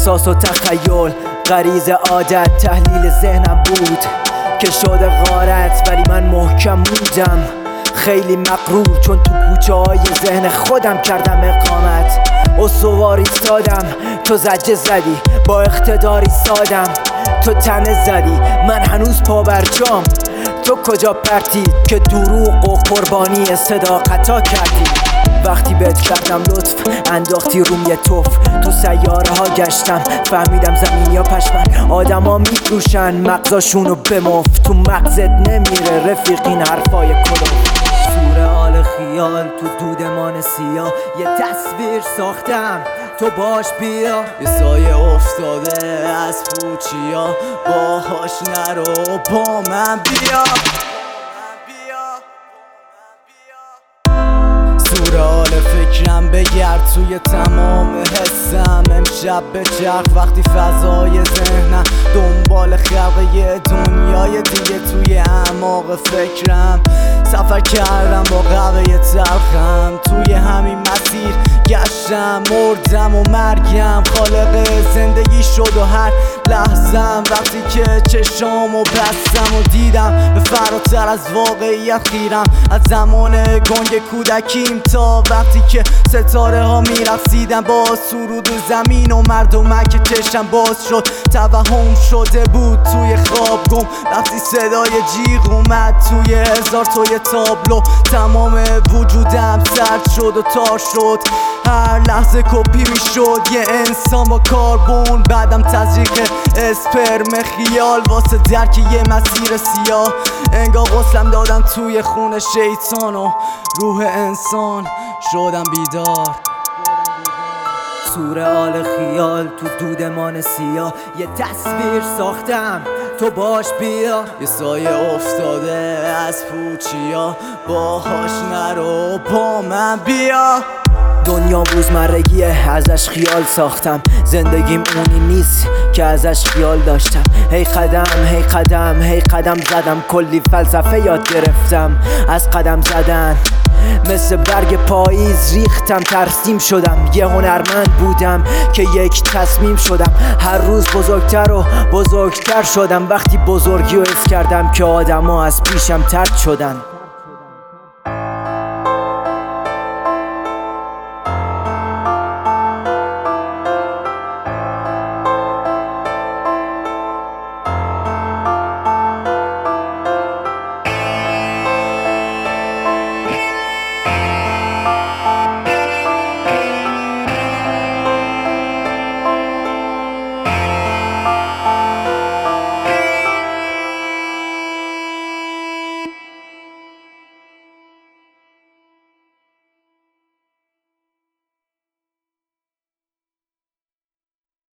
احساس و تخیل، غریزه، عادت، تحلیل ذهنم بود که شده غارت، ولی من محکم موندم خیلی مغرور، چون تو کوچه های ذهن خودم کردم اقامت. استوار ایستادم، تو زجه زدی، با اقتدار ایستادم، تو تنه زدی، من هنوز پابرجام. تو کجا پرتی که دروغ و قربانی صداقتا کردی؟ وقتی بهت کردم لطف انداختی روم یه توف. تو سیاره ها گشتم، فهمیدم زمین یا پشمن آدم ها میفروشن مغزاشونو به مفت. تو مغزت نمیره رفیق این حرفای کلوف. سورئال خیال تو دودمان سیاه، یه تصویر ساختم تو باش بیا. یه سایه افتاده از پوچیا، باهاش نرو با من بیا. سورئال فکرم بگرد توی تمام حسم، امشب به چرخ وقتی فضای ذهنم دنبال خلق یه دنیای دیگه. توی اعماق فکرم سفر کردم با قهوه تلخم، توی همین مسیر گشتم، مردم و مرگم خالق زندگی شد و هر لحظم. وقتی که چشامو بستم و دیدم به فراتر از واقعیت خیرم، از زمان گنگ کودکیم تا وقتی که ستاره ها میرقصیدن با سرود زمین و مردمک چشم باز شد. توهم شده بود توی خواب گم، وقتی صدای جیغ اومد توی هزار توی تابلو. تمام وجودم سرد شد و تار شد، هر لحظه کپی میشد یه انسان با کاربون. بعدم تزریق اسپرم خیال واسه درک یه مسیر سیاه. انگار غسلم دادم توی خون شیطان و روح انسان شدم بیدار. سورئال خیال تو دودمان سیاه، یه تصویر ساختم تو باش بیا. یه سایه افتاده از پوچیا، باهاش نرو با من بیا. دنیا روزمرگیه ازش خیال ساختم، زندگیم اونی نیست که ازش خیال داشتم. هی قدم هی قدم هی قدم زدم، کلی فلسفه یاد گرفتم از قدم زدن. مثل برگ پاییز ریختم، ترسیم شدم، یه هنرمند بودم که یک تصمیم شدم. هر روز بزرگتر و بزرگتر شدم، وقتی بزرگی رو حس کردم که آدم ها از پیشم طرد شدن.